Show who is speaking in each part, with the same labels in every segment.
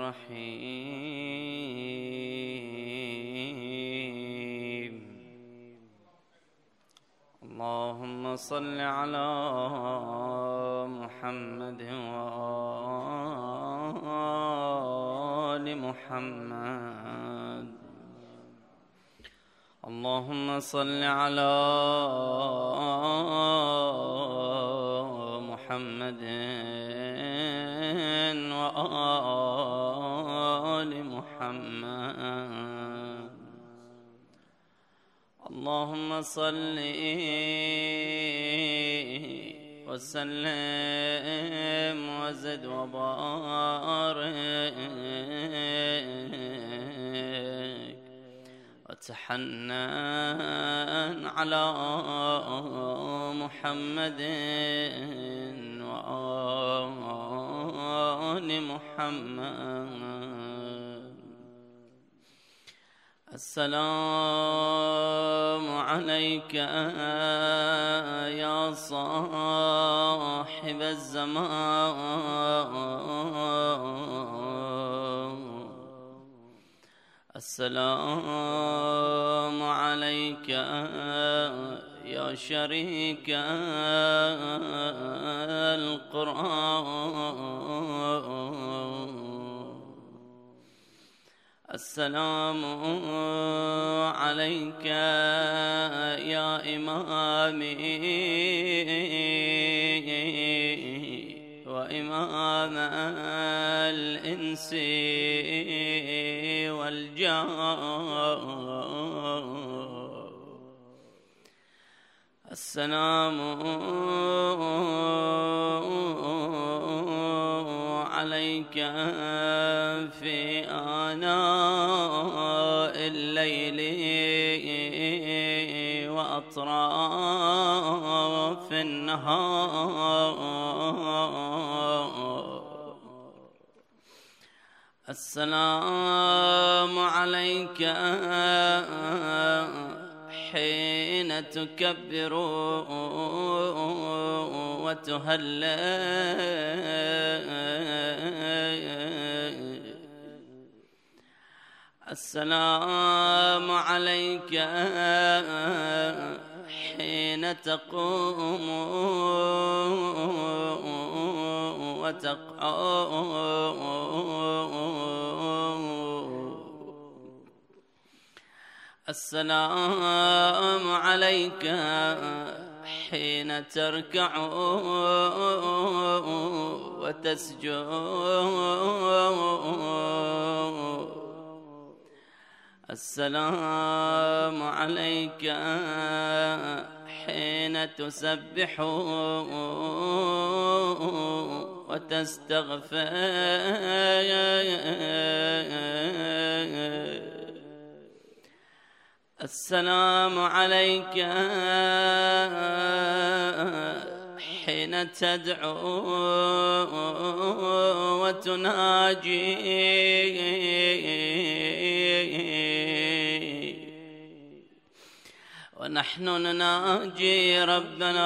Speaker 1: الرحيم. اللهم صل على محمد وآل محمد. اللهم صل على محمد وآل محمد. اللهم صل وسلم وزد وبارك وتحنن على محمد وآل محمد. السلام عليك يا صاحب الزمان. السلام عليك يا شريك القرآن. السلام عليك يا إمامي وإمام الإنس والجان. السلام عليك في آناء الليل وأطراف النهار. السلام عليك حين تكبر وتهلل. السلام عليك حين تقوم وتقعد. السلام عليك حين تركع وتسجد. السلام عليك حين تسبح وتستغفر. السلام عليك حين تدعو وتناجي. ونحن نناجي ربنا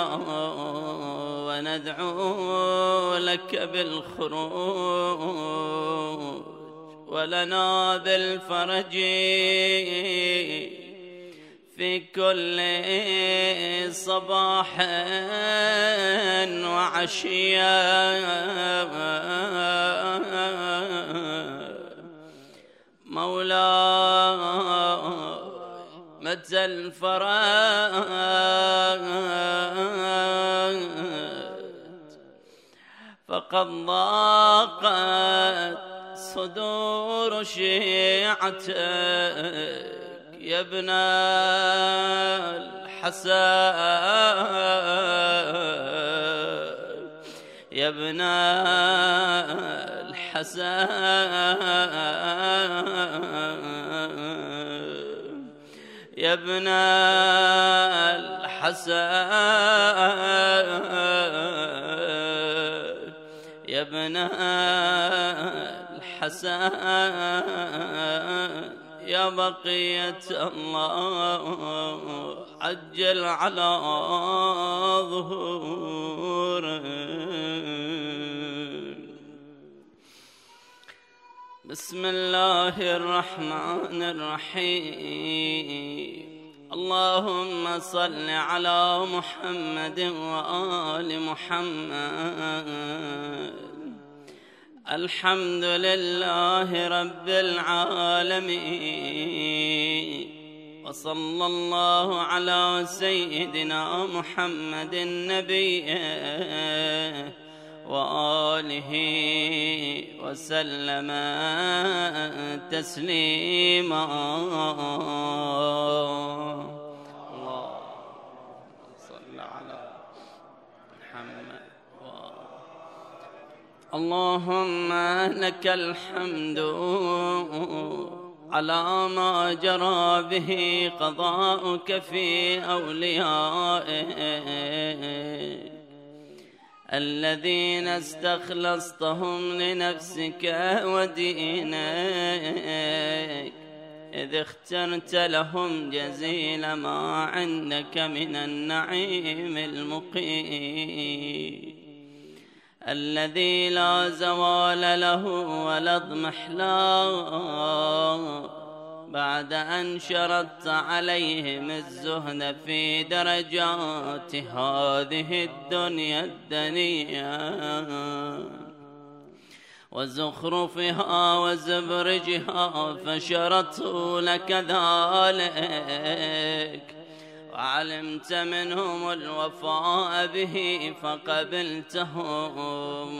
Speaker 1: وندعو لك بالخروج ولنا بالفرج في كل صباح وعشية. مولاي متى الفرج فقد ضاقت صدور شيعتك يا ابن الحسن يا ابن الحسن يا ابن الحسن يا ابن الحسن يا بقية الله عجل على ظهوره. بسم الله الرحمن الرحيم. اللهم صل على محمد وآل محمد. الحمد لله رب العالمين، وصلى الله على سيدنا محمد النبي وآله وسلم تسليما. اللهم صل على محمد. اللهم لك الحمد على ما جرى به قضاؤك في أوليائك الذين استخلصتهم لنفسك ودينك، إذ اخترت لهم جزيل ما عندك من النعيم المقيم الذي لا زوال له ولا اضمحلال، بعد أن شرطت عليهم الزهد في درجات هذه الدنيا الدنيا وزخرفها وزبرجها، فشرطوا لك ذلك وعلمت منهم الوفاء به فقبلتهم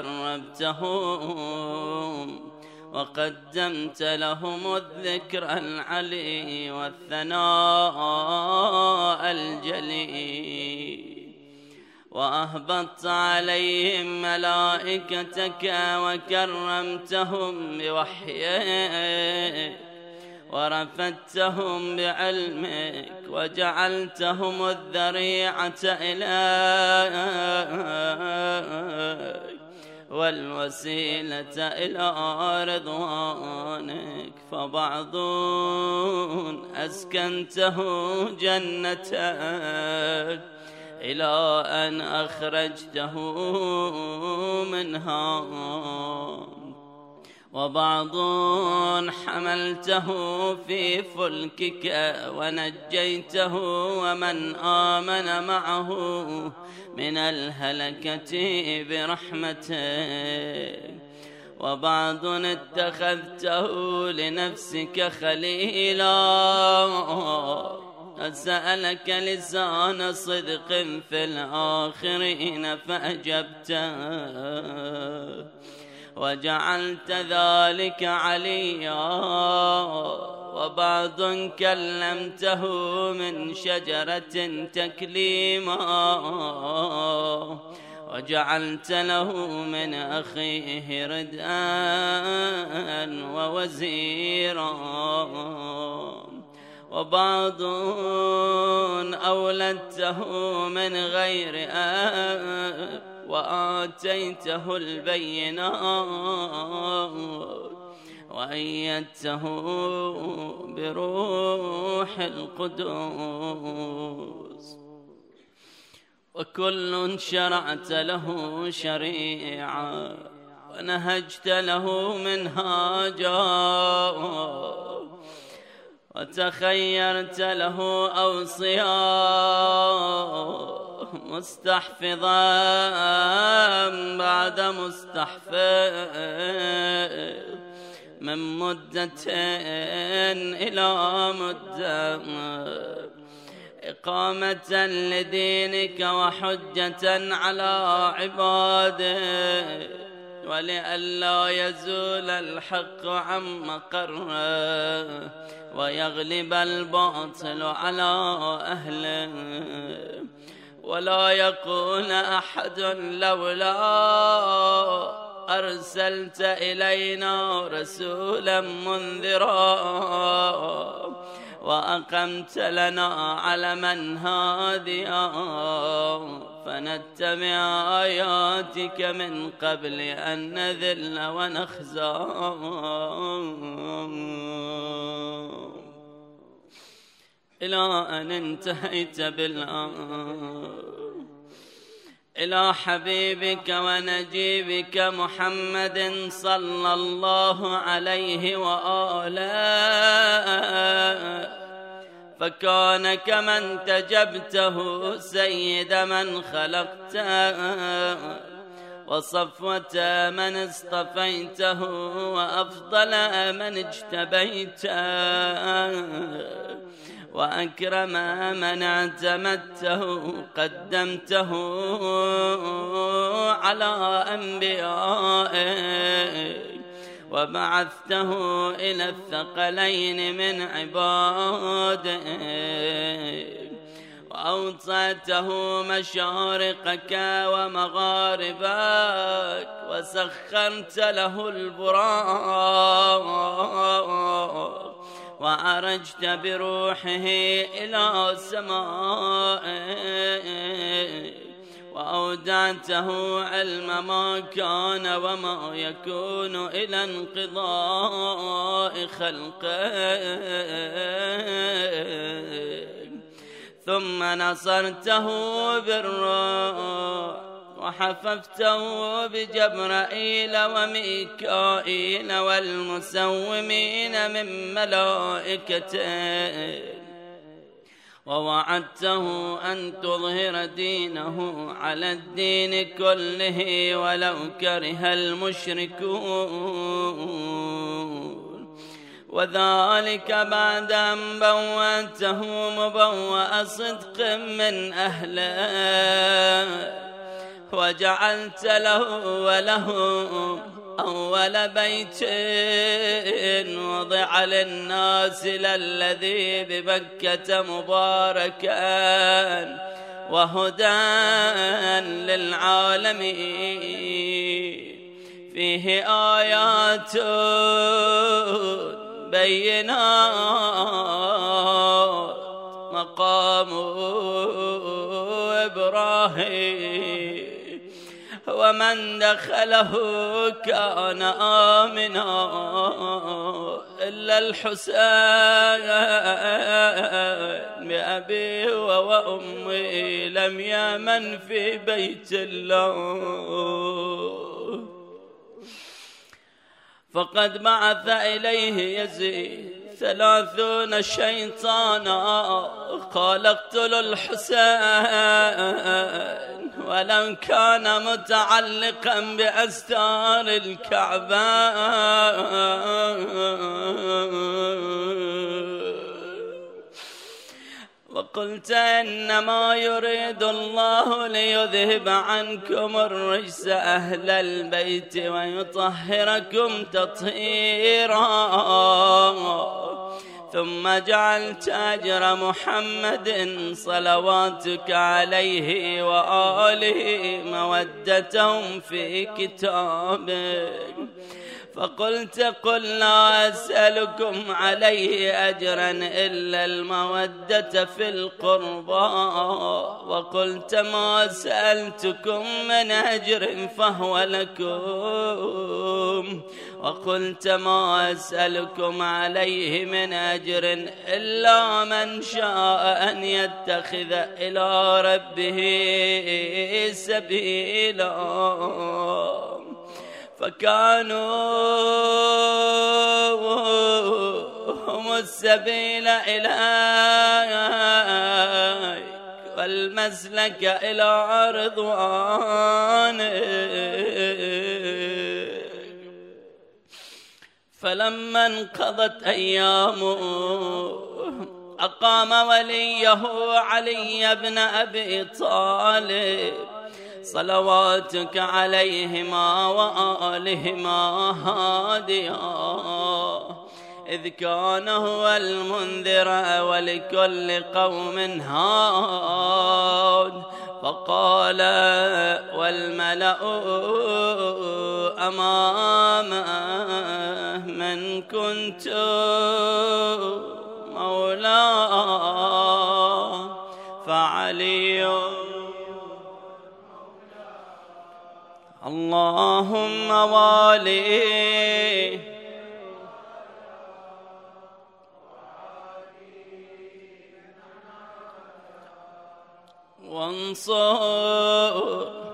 Speaker 1: وقربتهم وقدمت لهم الذكر العلي والثناء الجلي، وأهبطت عليهم ملائكتك وكرمتهم بوحيك ورفدتهم بعلمك وجعلتهم الذريعة إليك والوسيلة إلى رضوانك، فبعض أسكنته جنتك إلى أن أخرجته منها، وبعض حملته في فلكك ونجيته ومن آمن معه من الهلكة برحمتك، وبعض اتخذته لنفسك خليلا أسألك لسان صدق في الآخرين فأجبته وجعلت ذلك عليا، وبعض كلمته من شجرة تكليما وجعلت له من أخيه ردءا ووزيرا، وبعض أولدته من غير أب وآتيته البينات وأيدته بروح القدوس، وكل شرعت له شريعة ونهجت له منهاجا وتخيرت له أوصياء مستحفظا بعد مستحفظ من مدة إلى مدة، إقامة لدينك وحجة على عبادك، ولئلا يزول الحق عن مقره ويغلب الباطل على أهله، ولا يقول أحد لولا أرسلت إلينا رسولا منذرا وأقمت لنا علما هاديا فنتبع آياتك من قبل أن نذل ونخزى، إلى أن انتهيت بالأمر إلى حبيبك ونجيبك محمد صلى الله عليه وآله، فكان كمن تجبته سيد من خلقته، وصفوة من اصطفيته، وأفضل من اجتبيته، وأكرم من اعتمدته قدمته على أنبيائه، وبعثته إلى الثقلين من عباده، وأوصيته مشارقك ومغاربك، وسخرت له البراق، وعرجت بروحه إلى سمائه، وأودعته علم ما كان وما يكون إلى انقضاء خلقه، ثم نصرته بالروح، وحففته بجبرائيل وميكائيل والمسومين من ملائكته، ووعدته أن تظهر دينه على الدين كله ولو كره المشركون، وذلك بعد أن بوأته مبوأ صدق من أهله، وجعلت له وله أول بيت وضع للناس للذي بمكة مباركا وهدى للعالمين، فيه آيات بينات مقام إبراهيم، ومن دخله كان آمنا إلا الحسين بأبيه وأمي لم يمن في بيت الله، فقد بعث إليه يزيد 30 شيطانا قال اقتلوا الحسين، ولو كان متعلقا بأستار الكعبة، وقلت إنما يريد الله ليذهب عنكم الرجس أهل البيت ويطهركم تطهيرا، ثم جعلت أجر محمد صلواتك عليه وآله مودتهم في كتابك، فقلت قل لا أسألكم عليه أجرا إلا المودة في القربى، وقلت ما سألتكم من أجر فهو لكم، وقلت ما أسألكم عليه من أجر إلا من شاء أن يتخذ إلى ربه سبيلا، فكانوا هم السبيل إليك والمسلك إلى رضوانك، فلما انقضت أيامه أقام وليه علي بن أبي طالب صلواتك عليهما وآلهما هاديا، إذ كان هو المنذر ولكل قوم هاد، فقال والملأ أمامه من كنت مولاه فعلي، اللهم والي وانصر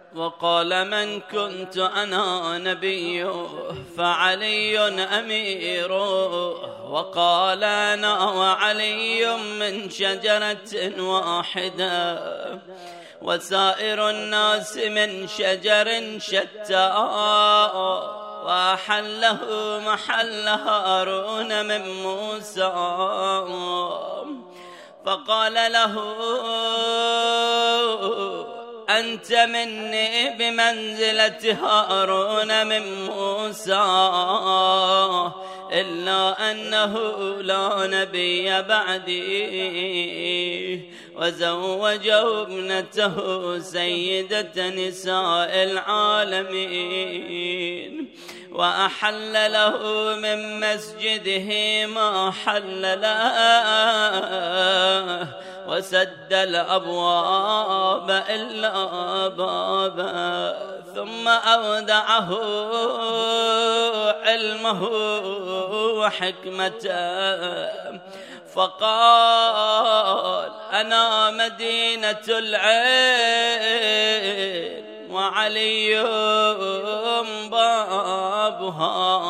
Speaker 1: وقال من كنت أنا نبيه فعلي أمير، وقال أنا وعلي من شجرة واحدة وسائر الناس من شجر شتى، وأحله محل هارون من موسى. فقال له أنت مني بمنزلة هارون من موسى، إلا أنه لا نبي بعدي. وزوجه ابنته سيدة نساء العالمين، وأحل له من مسجده ما حل له، وسد الأبواب إلا بابا. ثم أودعه علمه وحكمته، فقال أنا مدينة العلم وعلي بابها،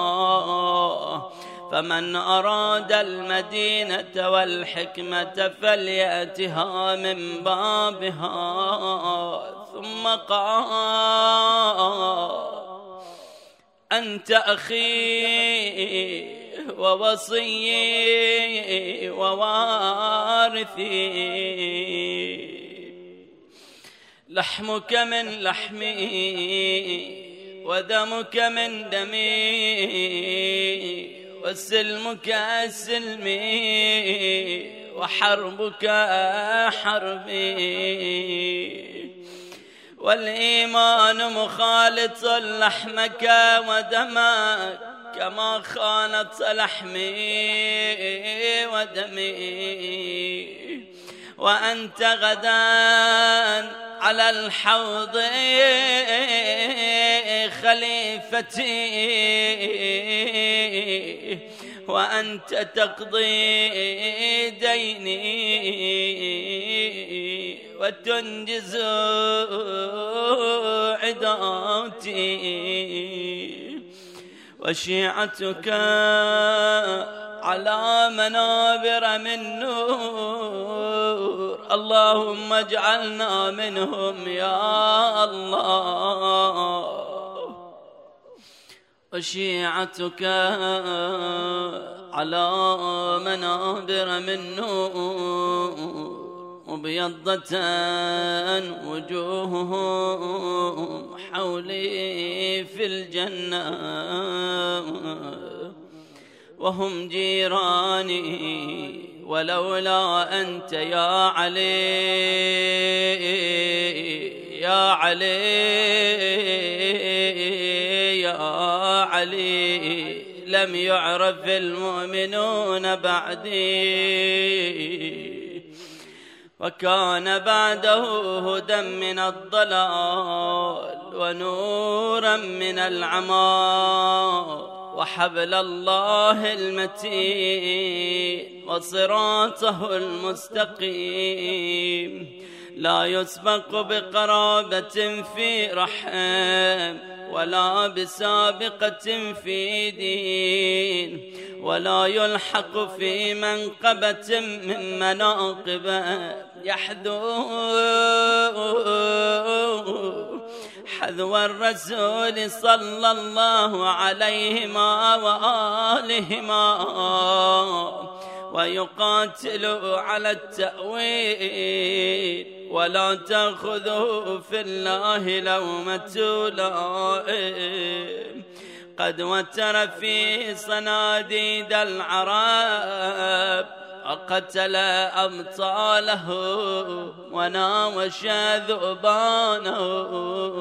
Speaker 1: فمن أراد المدينة والحكمة فليأتها من بابها. ثم قال أنت أخي ووصيي ووارثي، لحمك من لحمي ودمك من دمي، وسلمك سلمي وحربك حربي. والإيمان مخالط لحمك ودمك كما خالط لحمي ودمي. وأنت غدا على الحوض خليفتي، وأنت تقضي ديني وتنجز عداتي. وشيعتك على منابر من نور، اللهم اجعلنا منهم يا الله. وشيعتك على منابر من نور، مبيضة وجوههم حولي في الجنة، وهم جيراني. ولولا أنت يا علي يا علي يا علي لم يعرف المؤمنون بعدي. وكان بعده هدى من الضلال ونورا من العمى، وحبل الله المتين وصراطه المستقيم، لا يسبق بقرابة في رحم ولا بسابقة في دين، ولا يلحق في منقبة من مناقبه، يحذو حذو الرسول صلى الله عليهما وآلهما، ويقاتل على التأويل، ولا تأخذه في الله لومة لائم. قد وتر في صناديد العرب، وقتل أبطاله وناوش ذؤبانه،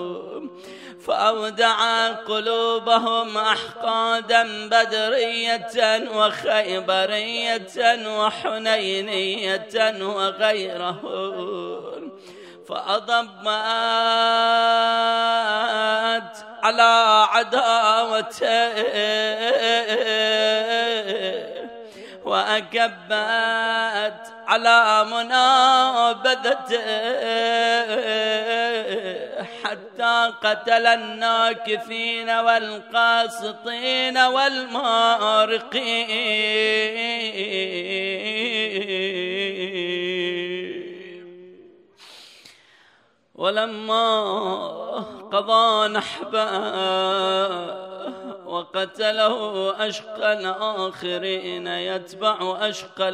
Speaker 1: فأودع قلوبهم أحقادا بدرية وخيبرية وحنينية وغيره، فأضمت على عداوته وأكبت على منابذته، حتى قتل الناكثين والقاسطين والمارقين. ولما قضى نحبه وقتله أشقى الآخرين يتبع أشقى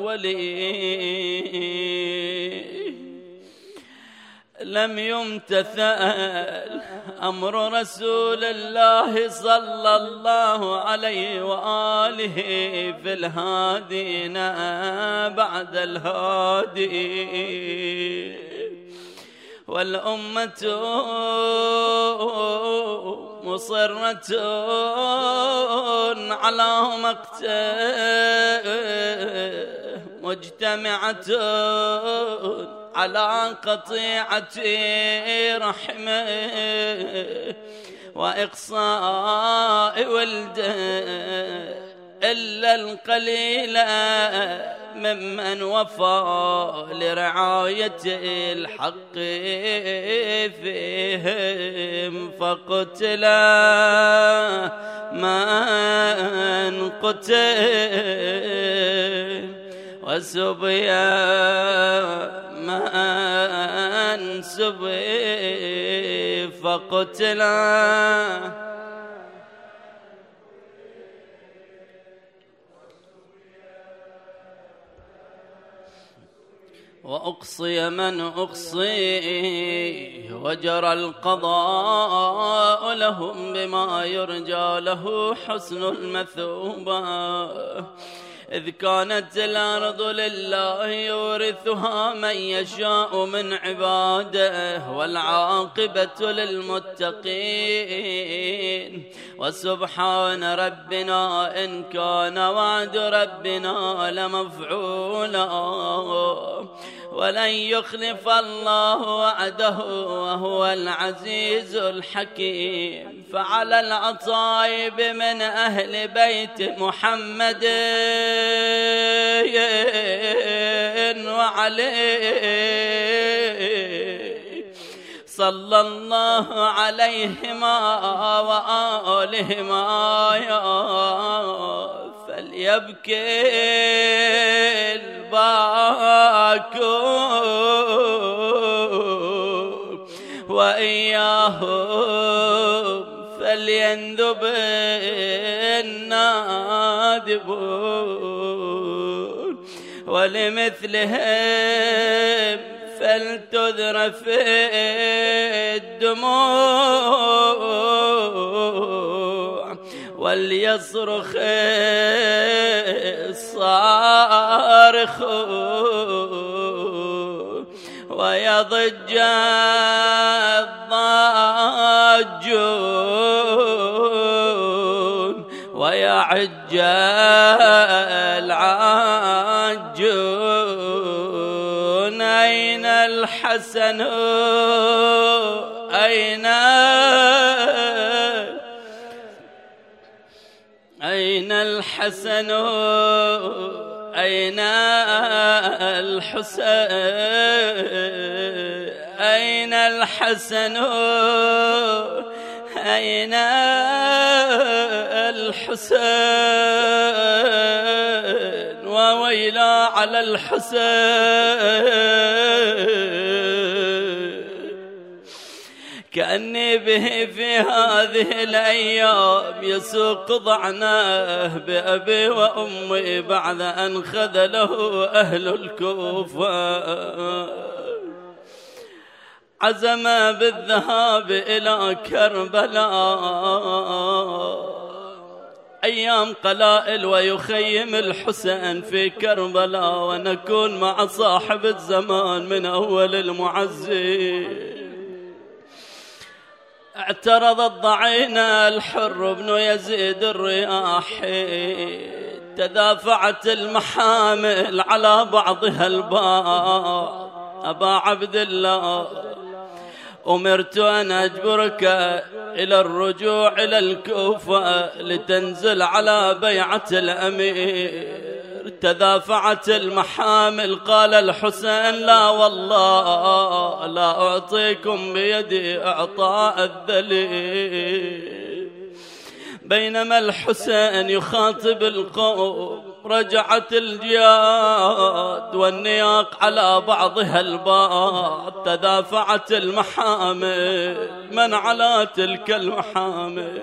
Speaker 1: الأولين، لم يمتثل أمر رسول الله صلى الله عليه وآله في الهادين بعد الهادي. والأمة مصرة على مقته، مجتمعة على قطيعة رحمه وإقصاء ولده، إلا القليل ممن وفى لرعاية الحق فيهم، فقتل من قتل وسبي من سبي فقتل. وأقصي من أقصي وجرى القضاء لهم بما يرجى له حسن المثوبة، إذ كانت الأرض لله يورثها من يشاء من عباده والعاقبة للمتقين. وسبحان ربنا إن كان وعد ربنا لمفعولا، ولن يخلف الله وعده وهو العزيز الحكيم. فعلى العصائب من أهل بيت محمد وعليه صلى الله عليهما وآلهما فليبكي الباكون وإياهم فلينذب النادبون، ولمثلهم فلتذرف الدموع وليصرخ الصارخون ويضج الضاجون ويعج العاجون. أين الحسن أين الحسن أين الحسين أين الحسن أين الحسين وويلا على الحسين. كأني به في هذه الأيام يسوق ضعناه بأبي وأمي بعد أن خذله أهل الكوفة. عزم بالذهاب إلى كربلاء أيام قلائل ويخيم الحسين في كربلاء، ونكون مع صاحب الزمان من أول المعزين. اعترض الضعين الحر بن يزيد الرياحي، تدافعت المحامل على بعضها البعض. أبا عبد الله أمرت أن أجبرك إلى الرجوع إلى الكوفة لتنزل على بيعة الأمير تدافعت المحامل. قال الحسين لا والله لا أعطيكم بيدي إعطاء الذليل. بينما الحسين يخاطب القوم رجعت الجياد والنياق على بعضها البعض. تدافعت المحامل. من على تلك المحامل؟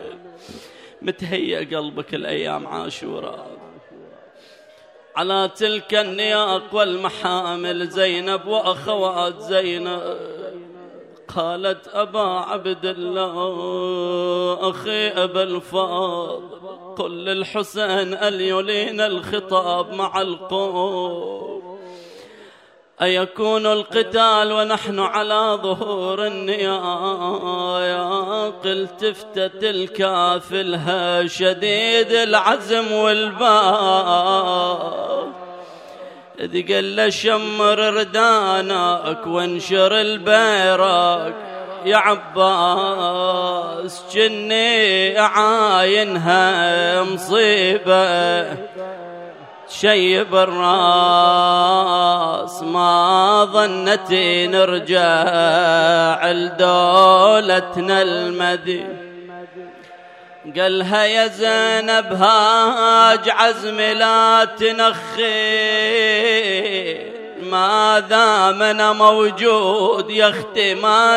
Speaker 1: متهيأ قلبك الأيام عاشوراء على تلك النياق والمحامل. زينب وأخوات زينب قالت أبا عبد الله أخي أبا الفاضل قل للحسين أن يلين الخطاب مع القوم. أيكون القتال ونحن على ظهور النيايا؟ قلت افتت الكافلها شديد العزم والباب. إذ قل شمر ردانك وانشر البيرك يا عباس جني عاينها مصيبة شيب الراس. ما ظنتي نرجع لدولتنا المدينة. قالها يا زينب هاج عزمي لا تنخي. ما دام أنا موجود يا اختي ما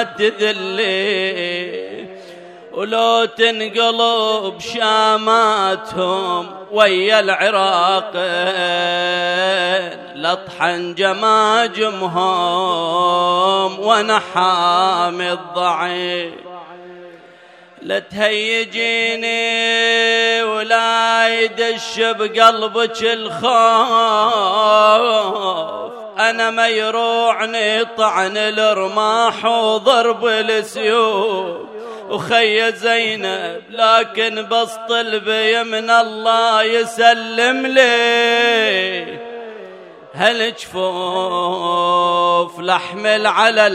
Speaker 1: تذلي. ولو تنقلب شاماتهم ويا العراقين لطحن جماجمهم وانا حامي الضعيف. لا تهيجيني ولا يدش بقلبك الخوف. أنا ما يروعني طعن الرماح وضرب السيوف. وخي زينب لكن بسط بيمن الله يسلم لي هالجفوف لحمل على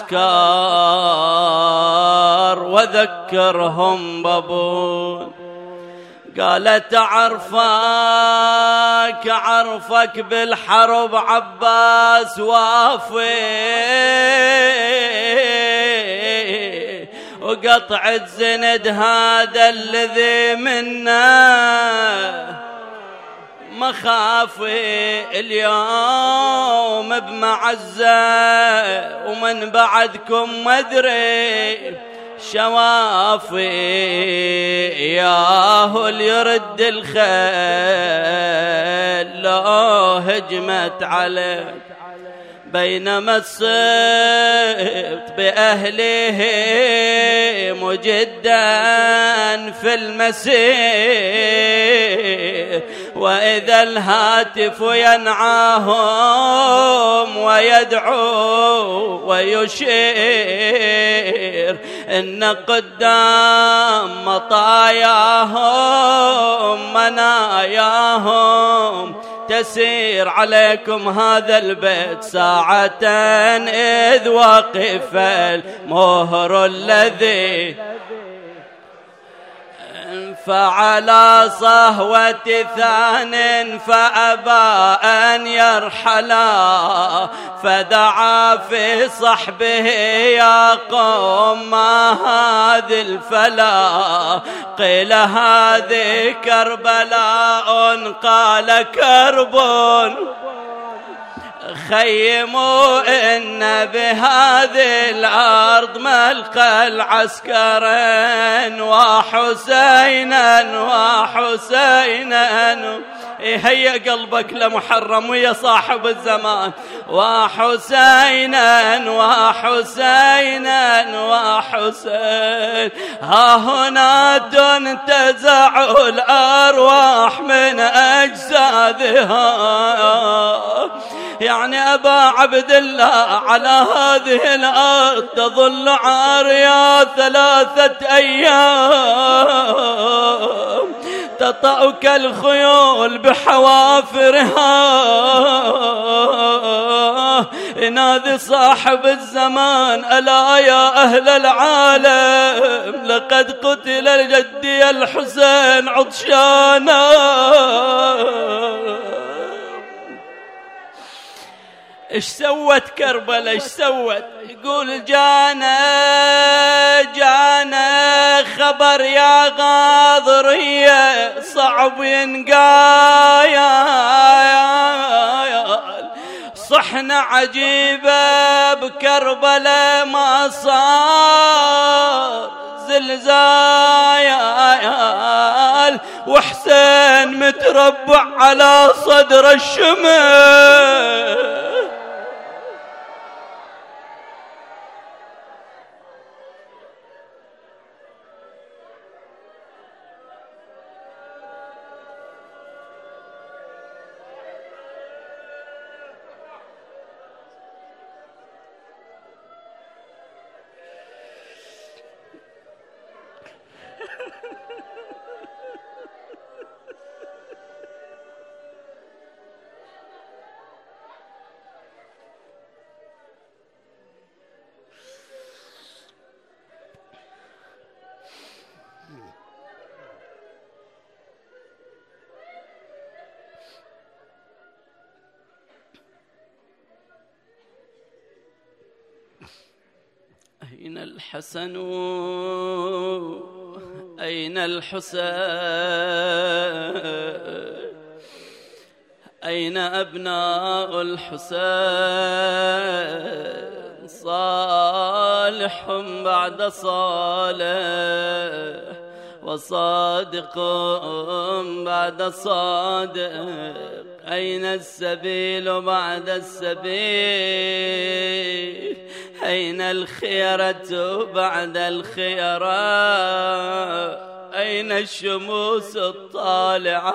Speaker 1: العسكر وذكرهم بابون. قالت عرفك بالحرب عباس وافي. وقطع الزند هذا الذي منا مخافي. اليوم بمعزة ومن بعدكم مدري شوافي. ياهو اللي يرد الخيل لو هجمت عليه. بينما الصبت بأهله مجدا في المسير. وإذا الهاتف ينعاهم ويدعو ويشير إن قدام مطاياهم مناياهم تسير عليكم هذا البيت ساعة إذ وقف المهر الذي فعلى صهوة ثان فأبى أن يرحلا. فدعا في صحبه يا قوم ما هذه الفلا. قيل هذه كربلاء قال كرب. خيموا إن بهذه الأرض ملقى العسكرين وحسينا هيا قلبك لمحرم ويا صاحب الزمان. وحسين ها هنا تنتزع الأرواح من أجسادها. يعني أبا عبد الله على هذه الأرض تظل عارية 3 أيام. تطأك الخيول بحوافرها. نادي صاحب الزمان ألا يا أهل العالم لقد قتل جدي الحسين عطشانا. ايش سوت كربلاء ايش سوت؟ يقول جانا خبر يا غاضرية صعب ينقايل، صحنا عجيبة بكربلاء ما صار زلزال، وحسين متربع على صدر الشمس. أين الحسن أين الحسين أين أبناء الحسين؟ صالح بعد صالح وصادق بعد صادق، أين السبيل بعد السبيل؟ أين الخيرة بعد الخيرة؟ أين الشموس الطالعة؟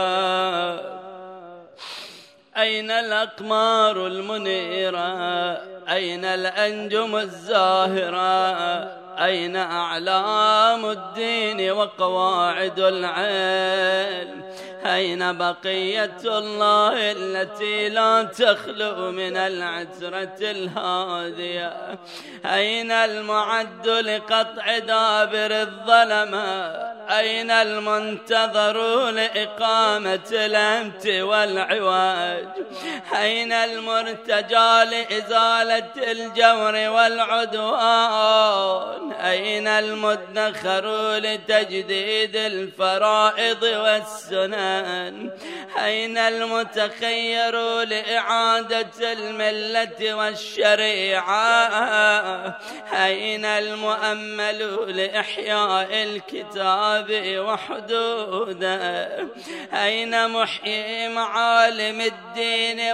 Speaker 1: أين الأقمار المنيرة؟ أين الأنجم الزاهرة؟ أين أعلام الدين وقواعد العلم؟ أين بقية الله التي لا تخلو من العترة الهادية؟ أين المعد لقطع دابر الظلمة؟ أين المنتظر لإقامة الأمت والعواج؟ أين المرتجى لإزالة الجور والعدوان؟ أين المدخر لتجديد الفرائض والسنن؟ أين المتخير لإعادة الملة والشريعة؟ أين المؤمل لإحياء الكتاب وحدوده؟ أين محيي معالم الدين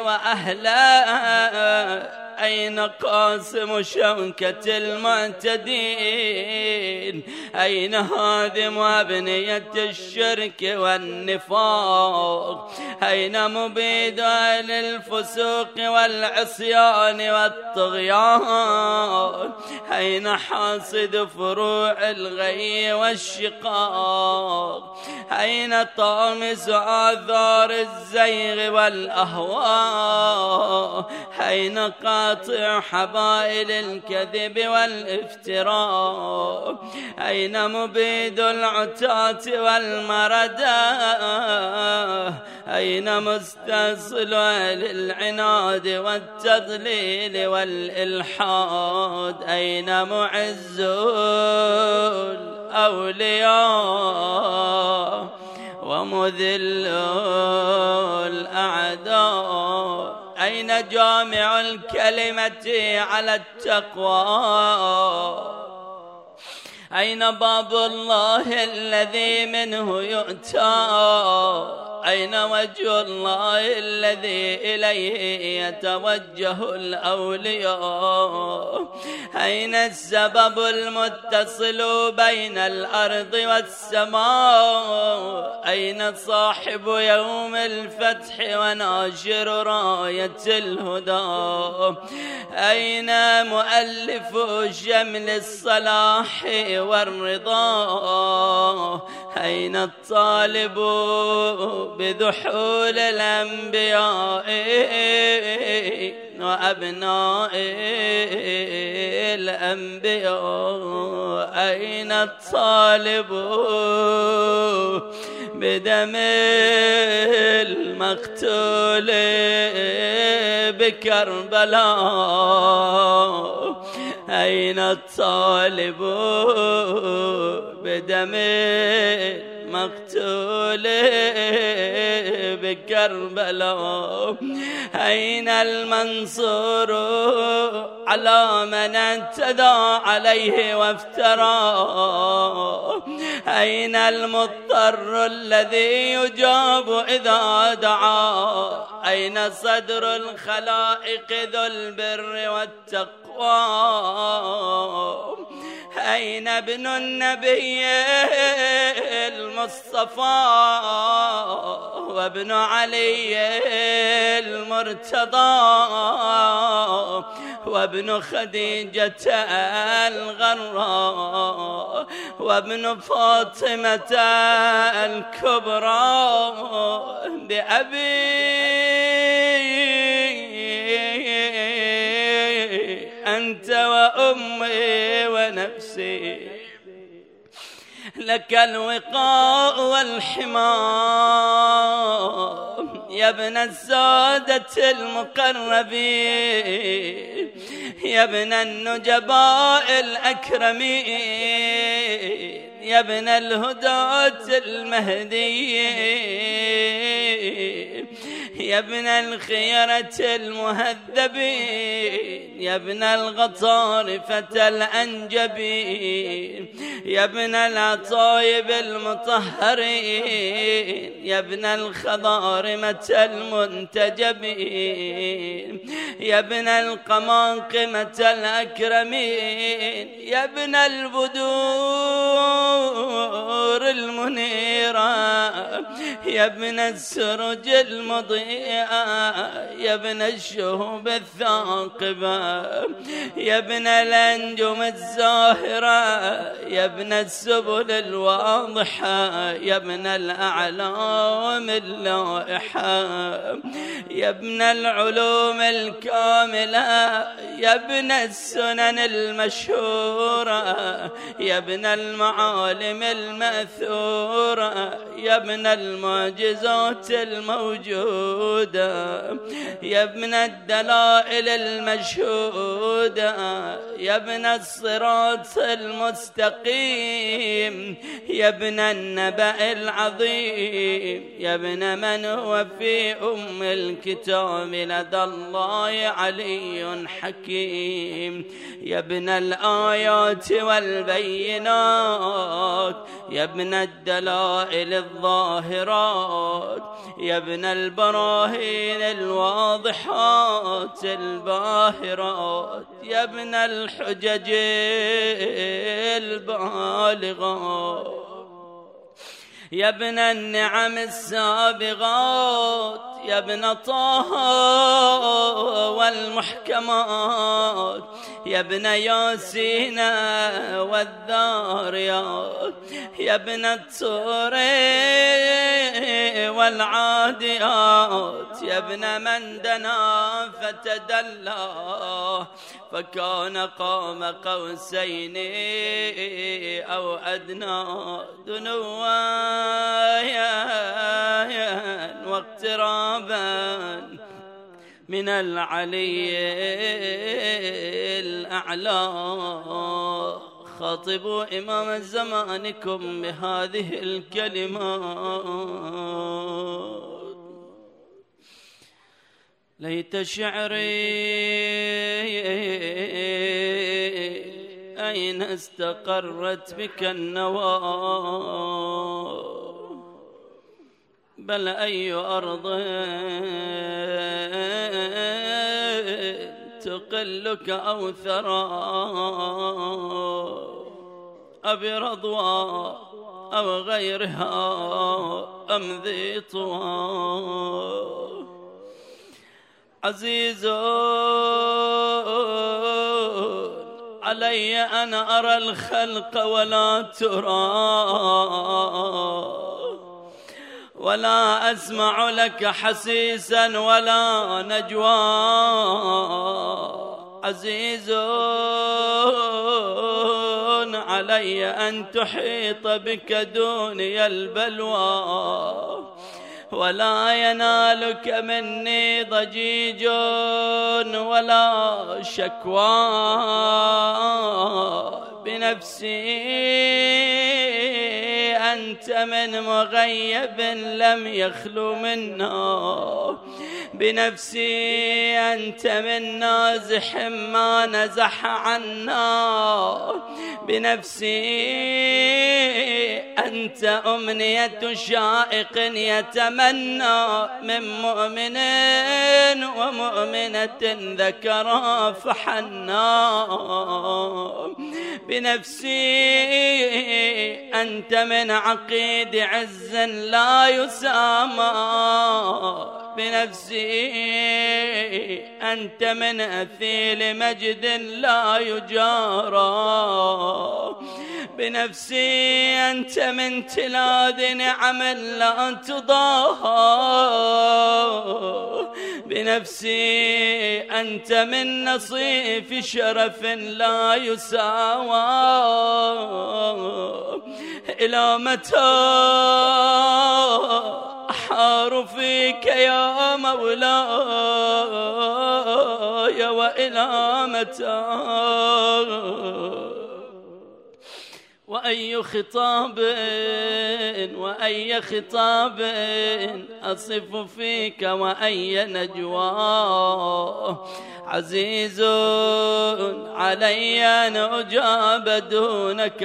Speaker 1: وأهله؟ أين قاسم شوكة المعتدين؟ أين هادم أبنية الشرك والنفاق؟ أين مبيد أهل الفسوق والعصيان والطغيان؟ أين حاصد فروع الغي والشقاق؟ أين طامس آثار الزيغ والأهواء؟ أين قاطع حبائل الكذب والافتراء؟ أين مبيد العتاة والمردة؟ أين مستصل العناد والتضليل والإلحاد؟ أين معز الأولياء ومذل الأعداء؟ أين جامع الكلمة على التقوى؟ أين باب الله الذي منه يؤتى؟ أين وجه الله الذي إليه يتوجه الأولياء؟ أين السبب المتصل بين الأرض والسماء؟ أين صاحب يوم الفتح وناشر راية الهدى؟ أين مؤلف شمل الصلاح والرضا؟ أين الطالب بذحول الأنبياء وأبناء الأنبياء أين الطالب بدم المقتول بكربلاء أين الطالب بدم المقتول بكربلاء أين المنصور على من اعتدى عليه وافترى أين المضطر الذي يجاب إذا دعا أين صدر الخلائق ذو البر والتقوى أين ابن النبي المصطفى وابن علي المرتضى وابن خديجة الغراء وابن فاطمة الكبرى بأبي أنت وأمي ونفسي لك الوقاء والحمام يا ابن السادة المقربين يا ابن النجباء الأكرمين يا ابن الهداة المهديين يا ابن الخيرة المهذبين يا ابن الغطارفة الأنجبين يا ابن العطايب المطهرين يا ابن الخضارمة المنتجبين يا ابن القماقمة الأكرمين يا ابن البدور المنيرة يا ابن السرج المضيئة يا ابن الشهوب الثاقبة يا ابن الأنجم الزاهرة يا ابن السبل الواضحة يا ابن الأعلام اللائحة يا ابن العلوم الكاملة يا ابن السنن المشهورة يا ابن المعالم المأثورة يا ابن المعجزات الموجودة يا ابن الدلائل المشهودة يا ابن الصراط المستقيم يا ابن النبأ العظيم يا ابن من هو في أم الكتاب لدى الله علي حكيم يا ابن الآيات والبينات يا ابن الدلائل الظاهرات يا ابن البراهين الواضحات الباهرات يا ابن الحجج البالغات يا ابن النعم السابغات يا ابن طه والمحكمات يا ابن ياسين والذاريات يا ابن الطور والعاديات يا ابن من دنا فتدلى فكان قام قوسين أو أدنى دنوا واقترابا من العلي الأعلى خاطبوا إمام زمانكم بهذه الكلمات ليت شعري أين استقرت بك النوى بل أي أرض تقلك أو ثرى أبي رضوى أو غيرها أم ذي طوى عزيز علي أن أرى الخلق ولا ترى ولا أسمع لك حسيسا ولا نجوى. عزيز علي أن تحيط بك دوني البلوى، ولا ينالك مني ضجيج ولا شكوى. بنفسي أنت من مغيب لم يخلو منا، بنفسي أنت من نازح ما نزح عنا، بنفسي أنت أمنية شائق يتمنى من مؤمن ومؤمنة ذكرا فحنا، بنفسي أنت من عقيد عز لا يسامى، بنفسي أنت من أثيل مجد لا يجارى، بنفسي أنت من تلاذ نعم لا تضاهى، بنفسي أنت من نصيف شرف لا يساوى. إلى متى أحار فيك يا مولاي، وإلى متى وأي خطاب أصف فيك وأي نجوى. عزيز علي أن أجاب دونك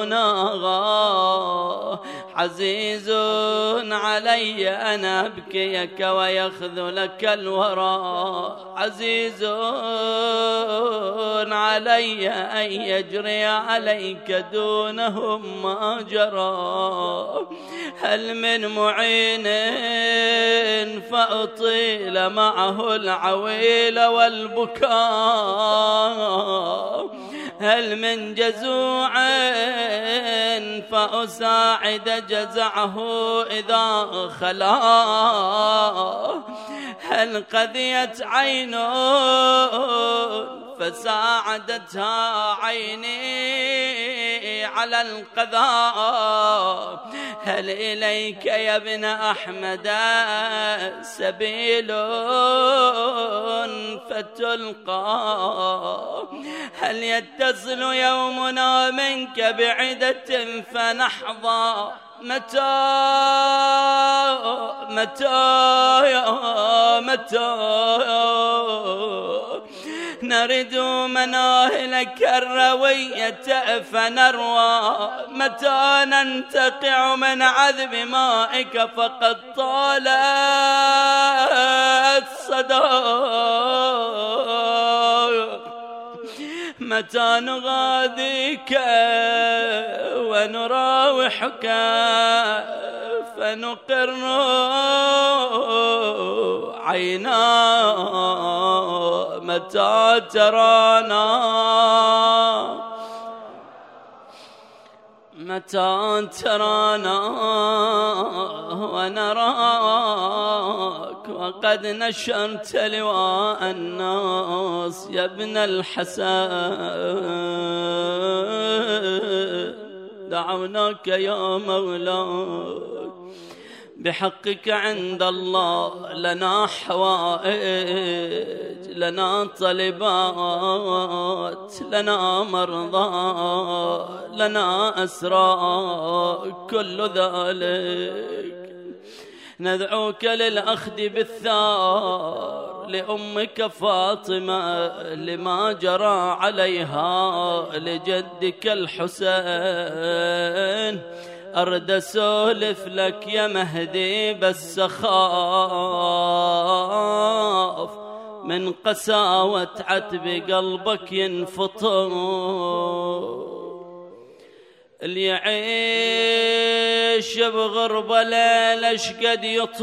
Speaker 1: وأناغى، عزيز علي أن أبكيك ويخذلك الورى، عزيز علي أن يجري عليك دونهم ما جرى. هل من معين فأطيل معه العويل والبكاء، هل من جزوع فأساعد جزعه إذا خلا، هل قذيت عين فساعدتها عيني على القضاء، هل إليك يا ابن أحمد سبيل فتلقى، هل يتصل يومنا منك بعدة فنحظى، متى نرد مناهلك الروية فنروى، متى ننتقع من عذب مائك فقد طالت صداك، متى نغاذيك ونراوحك فنقر عينا، متى ترانا ونراك وقد نشرت لواء الناس يا ابن الحسن. دعوناك يا مولاي بحقك عند الله، لنا حوائج، لنا طلبات، لنا مرضى، لنا أسرى، كل ذلك ندعوك للأخذ بالثار لأمك فاطمة لما جرى عليها لجدك الحسين. أرد أسولف لك يا مهدي بس خاف من قساوة عتب قلبك ينفطر، اللي يعيش بغربة ليلة شقد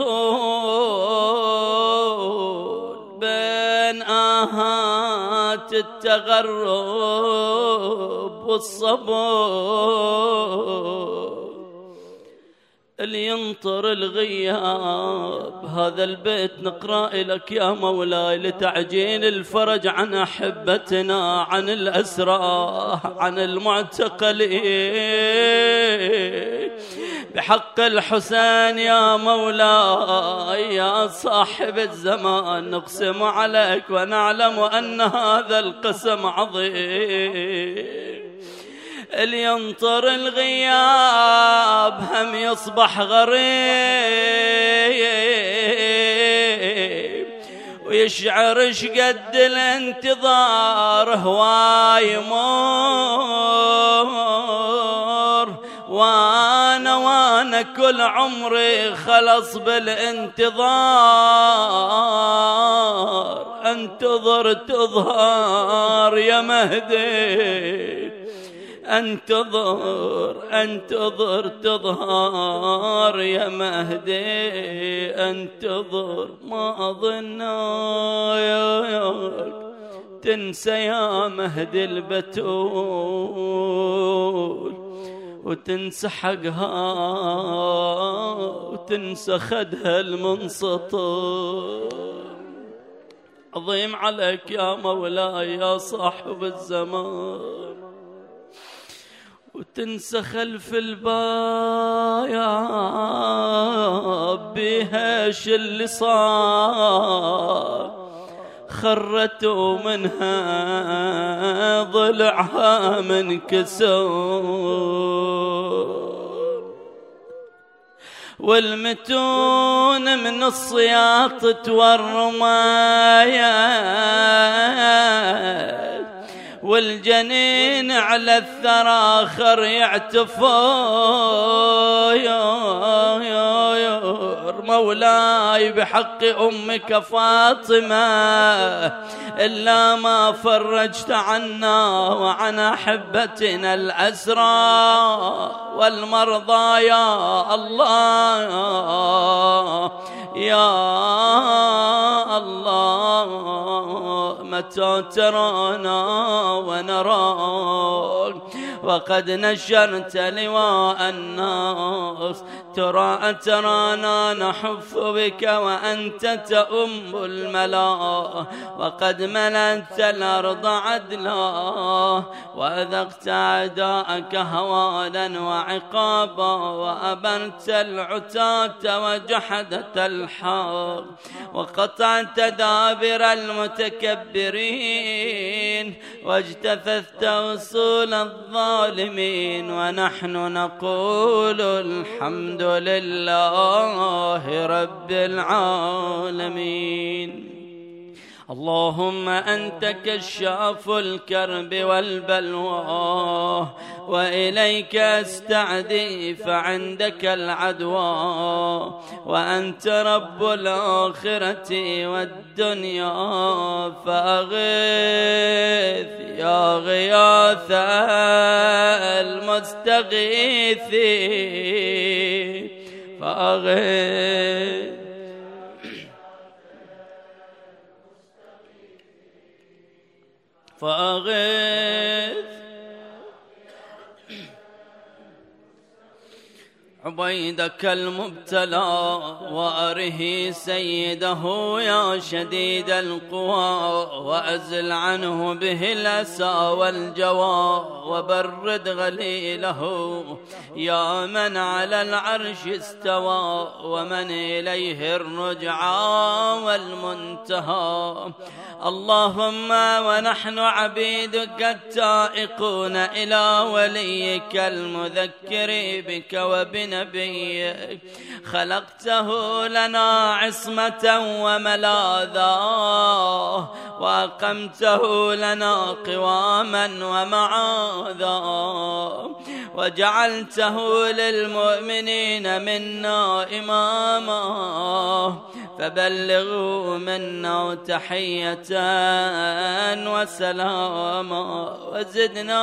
Speaker 1: يطول بين آهات التغرب والصبر، اللي ينطر الغياب. هذا البيت نقرأ لك يا مولاي لتعجيل الفرج عن أحبتنا، عن الأسرى، عن المعتقلين، بحق الحسين يا مولاي يا صاحب الزمان. نقسم عليك ونعلم أن هذا القسم عظيم. اللي ينطر الغياب هم يصبح غريب، ويشعر شقد الانتظار هواي مر. وانا كل عمري خلص بالانتظار، انتظر تظهر يا مهدي، انتظر تظهر يا مهدي، انتظر. ما ظناك تنسى يا مهدي البتول، وتنسى حقها وتنسى خدها المنسطر. عظيم عليك يا مولاي يا صاحب الزمان، وتنسى خلف الباب بهاش اللي صار. خرته منها ضلعها منكسر، والمتون من الصياط والرمايات، والجنين على الثرى خر يعتفور. مولاي بحق أمك فاطمة إلا ما فرجت عنا وعن أحبتنا الأسرى والمرضى يا الله يا الله. متى ترانا ونراك وقد نشرت لواء الناس، ترانا نحف بك وأنت تؤم الملا، وقد ملأت الأرض عدلا، وأذقت أعداءك هوانا وعقابا، وأبرت العتاة وجحدت الحق، وقطعت دابر المتكبرين، واجتثثت أصول الظالمين. ونحن نقول الحمد لله رب العالمين. اللهم أنت كشاف الكرب والبلوى، وإليك أستعدي فعندك العدوى، وأنت رب الآخرة والدنيا، فأغيث يا غياث المستغيثين، فأغيث فأغيث عبيدك المبتلى، وأره سيده يا شديد القوى، وأزل عنه به الأسى والجوى، وبرد غليله يا من على العرش استوى، ومن إليه الرجعى والمنتهى. اللهم ونحن عبيدك التائقون إلى وليك المذكر بك وبنبيك، خلقته لنا عصمة وملاذا، وأقمته لنا قواما ومعاذا، وجعلته للمؤمنين منا إماما، فبلغوا منا تحية وسلاما، وزدنا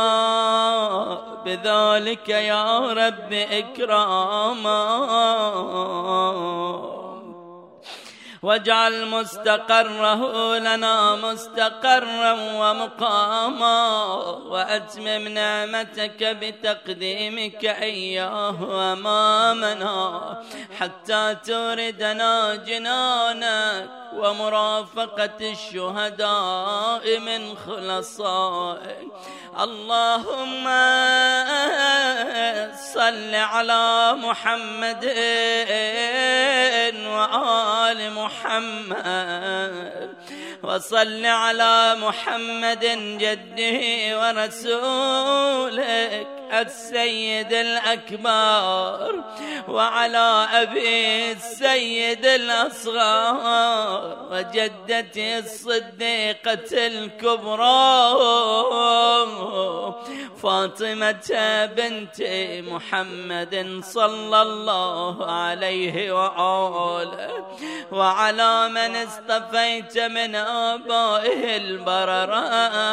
Speaker 1: بذلك يا رب إكراما. واجعل مستقره لنا مستقرا ومقاما، وأتمم نعمتك بتقديمك إياه أمامنا حتى توردنا جنانك ومرافقة الشهداء من خلصائك. اللهم صل على محمد وآل محمد، وصل على محمد جده ورسولك السيد الأكبر، وعلى أبي السيد الأصغر وجدتي الصديقة الكبرى فاطمة بنت محمد صلى الله عليه وآله، وعلى من اصطفيت من آبائه البررة،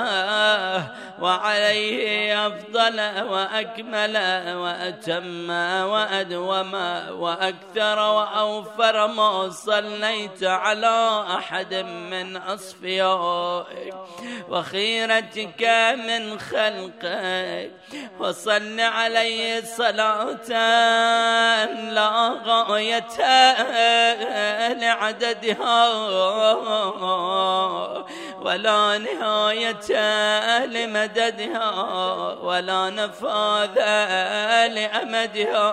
Speaker 1: وعليه أفضل وأكمل وأتم وأدوم وأكثر وأوفر ما صليت على أحد من أصفيائك وخيرتك من خلقك، وصل عليه صلاة لا غاية لعددها ولا نهاية لمددها ولا نفاذ لأمدها.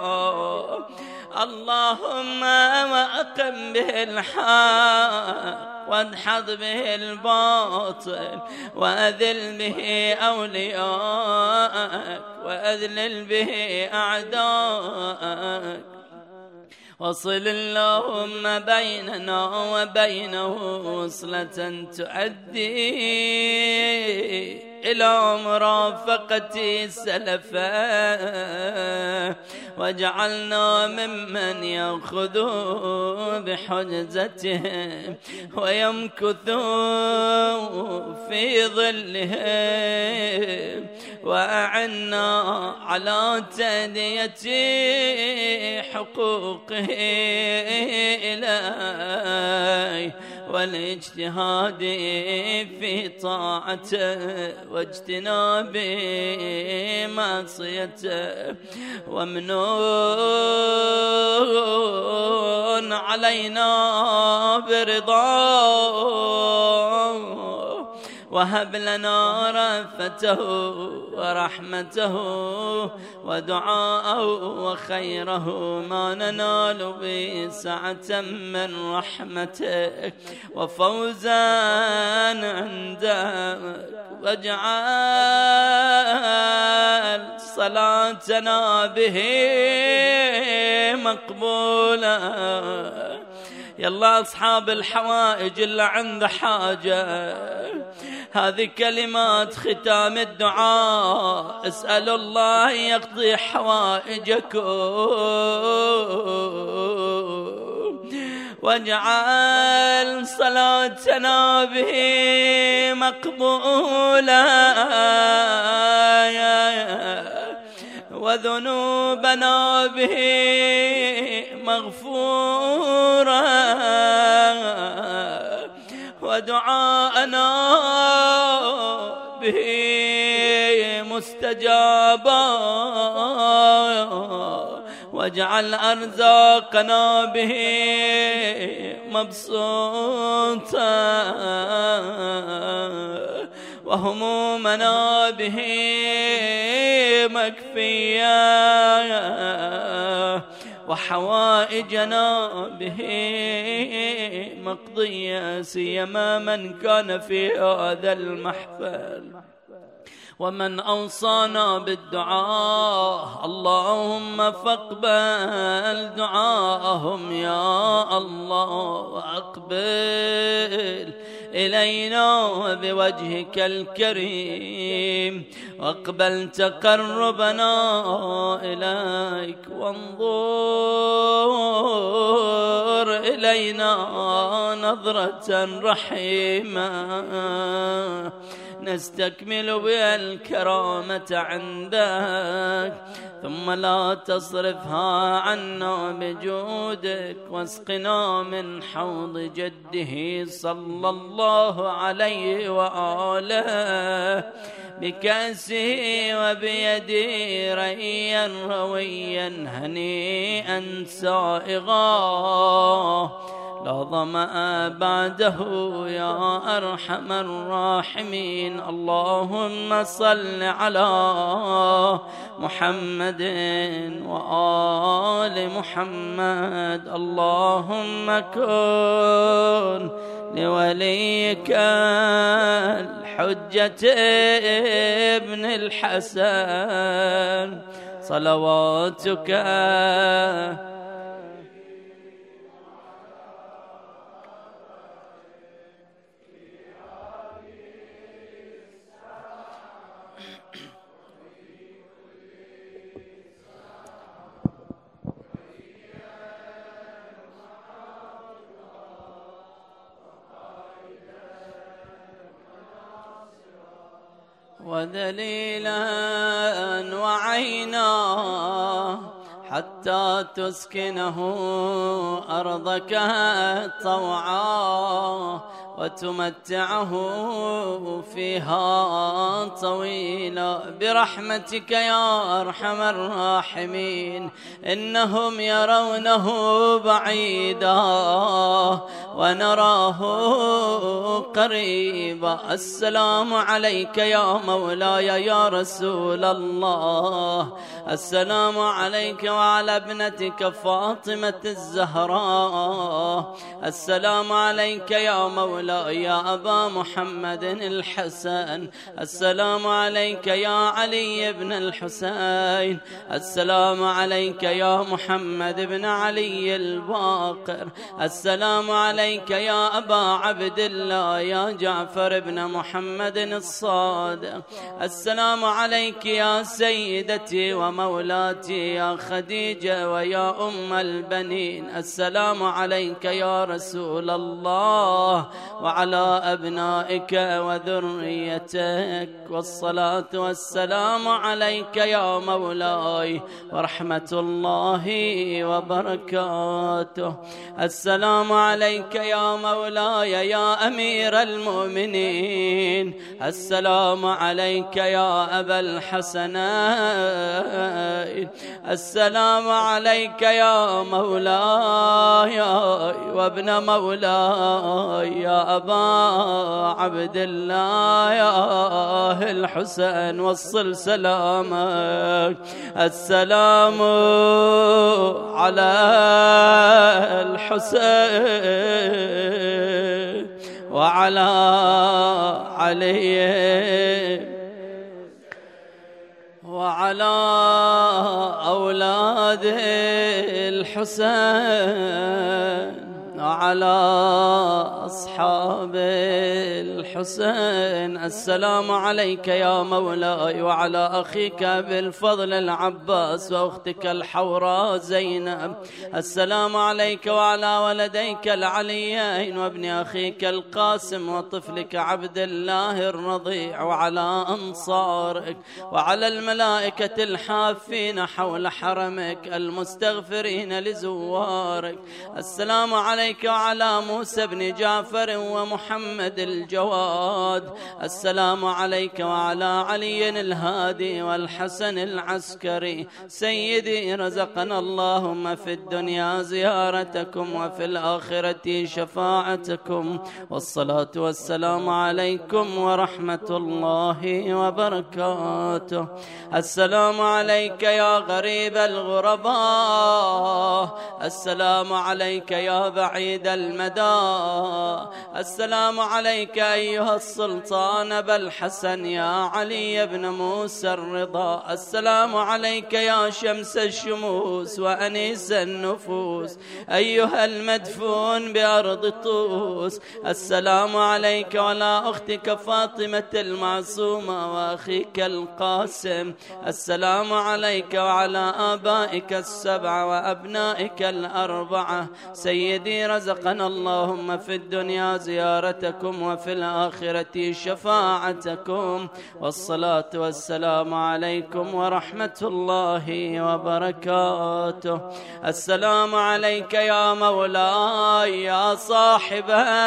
Speaker 1: اللهم وأقم به الحق وادحض به الباطل وأذل به أولياءك وأذلل به أعداءك، وصل اللهم بيننا وبينه وصلة تؤدي إلى مرافقة سلفه، واجعلنا ممن يأخذ بحجزتهم ويمكث في ظلهم، وأعنا على تأدية حقوقه إليه والاجتهاد في طاعته واجتناب معصيته، ومنون علينا برضاه، وهب لنا رأفته ورحمته ودعاءه وخيره ما ننال به سعة من رحمتك وفوزا عندك، واجعل صلاتنا به مقبولة. يلا أصحاب الحوائج اللي عنده حاجة، هذه كلمات ختام الدعاء، اسألوا الله يقضي حوائجكم، واجعل صلاتنا به مقبولة، وذنوبنا به مغفورة، ودعاءنا به مستجابا، واجعل أرزاقنا به مبسوطا، وهمومنا به مكفيا، وحوائجنا به مقضية، سيما من كان في هذا المحفل ومن أوصانا بالدعاء. اللهم فاقبل دعاءهم يا الله، وأقبل إلينا بوجهك الكريم، واقبل تقربنا إليك، وانظر إلينا نظرة رحيمة، نستكمل بها الكرامة عندك، ثم لا تصرفها عنا بجودك، واسقنا من حوض جده صلى الله عليه وآله بكأسه وبيده ريا رويا هنيئا سائغا لا ظمأ بعده يا أرحم الراحمين. اللهم صل على محمد وآل محمد. اللهم كن لوليك الحجة ابن الحسن صلواتك وذليلا وعينا حتى تسكنه أرضك طوعا وتمتعه فيها طويلا برحمتك يا أرحم الراحمين. إنهم يرونه بعيدا ونراه قريبا. السلام عليك يا مولاي يا رسول الله. السلام عليك وعلى ابنتك فاطمة الزهراء. السلام عليك يا مولاي يا أبا محمد الحسن. السلام عليك يا علي بن الحسين. السلام عليك يا محمد بن علي الباقر. السلام عليك يا أبا عبد الله يا جعفر بن محمد الصادق. السلام عليك يا سيدتي ومولاتي يا خديجة ويا أم البنين. السلام عليك يا رسول الله وعلى أبنائك وذريتك. والصلاة والسلام عليك يا مولاي ورحمة الله وبركاته. السلام عليك يا مولاي يا أمير المؤمنين. السلام عليك يا أبا الحسنين. السلام عليك يا مولاي وابن مولاي يا أبا عبد الله يا الحسين. وصل سلامك. السلام على الحسين وعلى علي وعلى أولاد الحسين وعلى أصحاب الحسين. السلام عليك يا مولاي وعلى أخيك بالفضل العباس وأختك الحوراء زينب. السلام عليك وعلى ولديك العليين وابن أخيك القاسم وطفلك عبد الله الرضيع وعلى أنصارك وعلى الملائكة الحافين حول حرمك المستغفرين لزوارك. السلام عليك وعلى موسى بن جعفر ومحمد الجواد. السلام عليك وعلى علي الهادي والحسن العسكري. سيدي رزقنا اللهم في الدنيا زيارتكم وفي الآخرة شفاعتكم. والصلاة والسلام عليكم ورحمة الله وبركاته. السلام عليك يا غريب الغرباء. السلام عليك يا بعيد المدى. السلام عليك أيها السلطان أبا الحسن يا علي بن موسى الرضا. السلام عليك يا شمس الشموس وأنيس النفوس أيها المدفون بأرض طوس. السلام عليك وعلى أختك فاطمة المعصومة وأخيك القاسم. السلام عليك وعلى آبائك السبعة وأبنائك الأربعة. سيدي رزقنا اللهم في الدنيا زيارتكم وفي الآخرة شفاعتكم، والصلاة والسلام عليكم ورحمة الله وبركاته. السلام عليك يا مولاي يا صاحب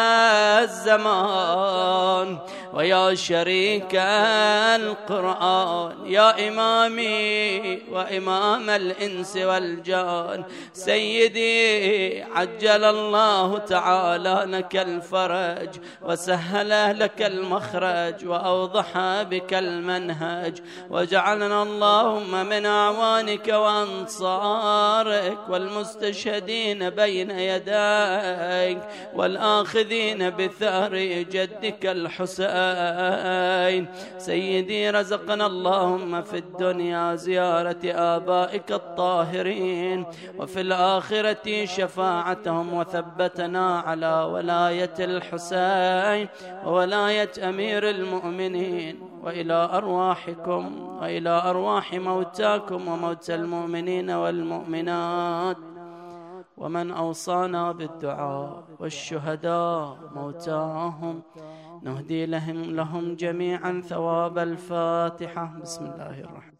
Speaker 1: الزمان ويا شريك القرآن، يا إمامي وإمام الإنس والجان. سيدي عجل الله تعالى لك الفرج وسهل لك المخرج وأوضح بك المنهج، وجعلنا اللهم من أعوانك وأنصارك والمستشهدين بين يديك والآخذين بثأر جدك الحسين. سيدي رزقنا اللهم في الدنيا زيارة آبائك الطاهرين وفي الآخرة شفاعتهم، وثبتنا على ولاية الحسين وولاية أمير المؤمنين، وإلى أرواحكم وإلى أرواح موتاكم وموتى المؤمنين والمؤمنات ومن أوصانا بالدعاء والشهداء موتاهم، نهدي لهم جميعا ثواب الفاتحة. بسم الله الرحمن